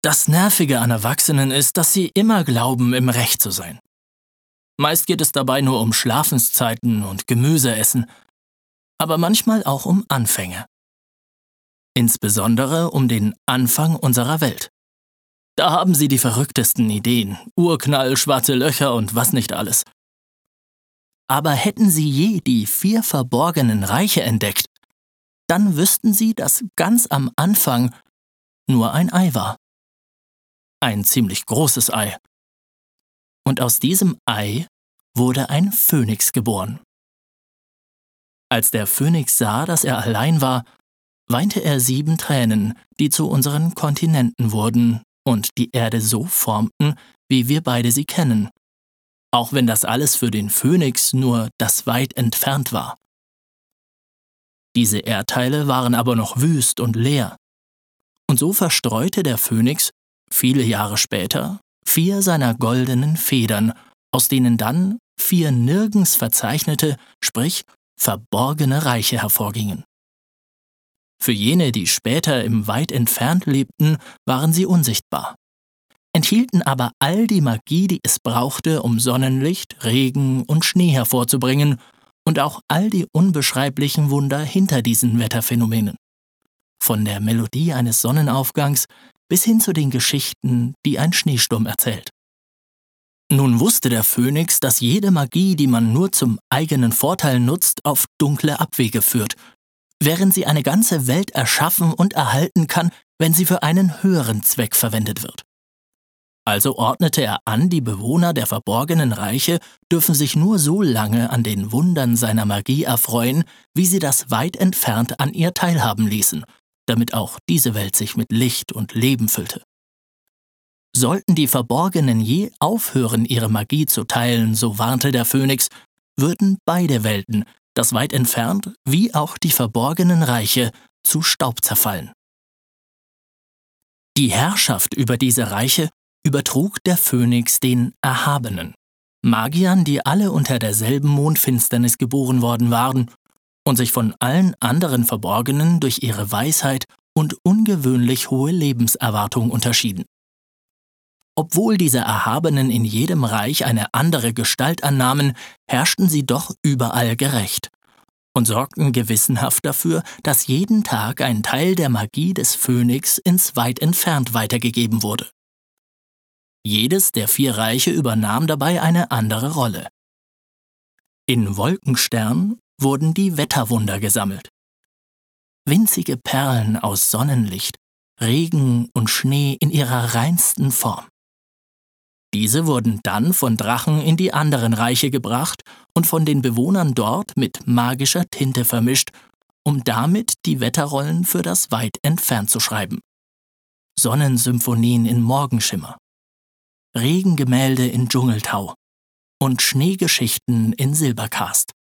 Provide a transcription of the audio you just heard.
Das Nervige an Erwachsenen ist, dass sie immer glauben, im Recht zu sein. Meist geht es dabei nur um Schlafenszeiten und Gemüseessen, aber manchmal auch um Anfänge. Insbesondere um den Anfang unserer Welt. Da haben sie die verrücktesten Ideen, Urknall, schwarze Löcher und was nicht alles. Aber hätten sie je die 4 verborgenen Reiche entdeckt, dann wüssten sie, dass ganz am Anfang nur ein Ei war. Ein ziemlich großes Ei. Und aus diesem Ei wurde ein Phönix geboren. Als der Phönix sah, dass er allein war, weinte er 7 Tränen, die zu unseren Kontinenten wurden und die Erde so formten, wie wir beide sie kennen, auch wenn das alles für den Phönix nur das weit entfernt war. Diese Erdteile waren aber noch wüst und leer, und so verstreute der Phönix, viele Jahre später, 4 seiner goldenen Federn, aus denen dann 4 nirgends verzeichnete, sprich verborgene Reiche hervorgingen. Für jene, die später im weit entfernt lebten, waren sie unsichtbar, enthielten aber all die Magie, die es brauchte, um Sonnenlicht, Regen und Schnee hervorzubringen und auch all die unbeschreiblichen Wunder hinter diesen Wetterphänomenen. Von der Melodie eines Sonnenaufgangs bis hin zu den Geschichten, die ein Schneesturm erzählt. Nun wusste der Phönix, dass jede Magie, die man nur zum eigenen Vorteil nutzt, auf dunkle Abwege führt, während sie eine ganze Welt erschaffen und erhalten kann, wenn sie für einen höheren Zweck verwendet wird. Also ordnete er an, die Bewohner der verborgenen Reiche dürfen sich nur so lange an den Wundern seiner Magie erfreuen, wie sie das weit entfernt an ihr teilhaben ließen, damit auch diese Welt sich mit Licht und Leben füllte. Sollten die Verborgenen je aufhören, ihre Magie zu teilen, so warnte der Phönix, würden beide Welten, das weit entfernt wie auch die verborgenen Reiche, zu Staub zerfallen. Die Herrschaft über diese Reiche übertrug der Phönix den Erhabenen, Magiern, die alle unter derselben Mondfinsternis geboren worden waren und sich von allen anderen Verborgenen durch ihre Weisheit und ungewöhnlich hohe Lebenserwartung unterschieden. Obwohl diese Erhabenen in jedem Reich eine andere Gestalt annahmen, herrschten sie doch überall gerecht und sorgten gewissenhaft dafür, dass jeden Tag ein Teil der Magie des Phönix ins weit entfernt weitergegeben wurde. Jedes der 4 Reiche übernahm dabei eine andere Rolle. In Wolkenstern wurden die Wetterwunder gesammelt. Winzige Perlen aus Sonnenlicht, Regen und Schnee in ihrer reinsten Form. Diese wurden dann von Drachen in die anderen Reiche gebracht und von den Bewohnern dort mit magischer Tinte vermischt, um damit die Wetterrollen für das weit entfernt zu schreiben. Sonnensymphonien in Morgenschimmer, Regengemälde in Dschungeltau und Schneegeschichten in Silbercast.